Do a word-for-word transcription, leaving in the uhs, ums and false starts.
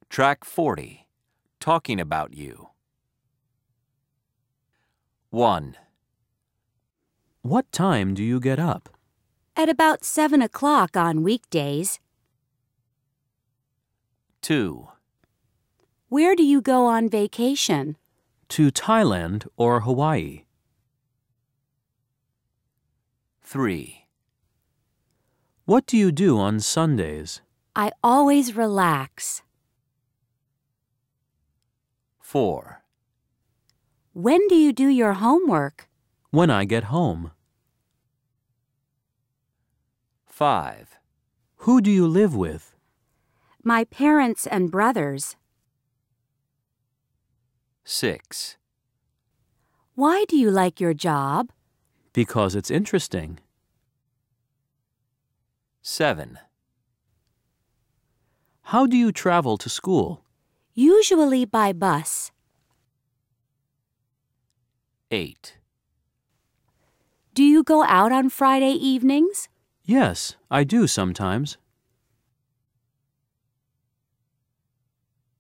Track forty. Talking about you. one. What time do you get up? At about seven o'clock on weekdays. two. Where do you go on vacation? To Thailand or Hawaii? three. What do you do on Sundays? I always relax. four. When do you do your homework? When I get home. five. Who do you live with? My parents and brothers. six. Why do you like your job? Because it's interesting. seven. How do you travel to school? Usually by bus. eight. Do you go out on Friday evenings? Yes, I do sometimes.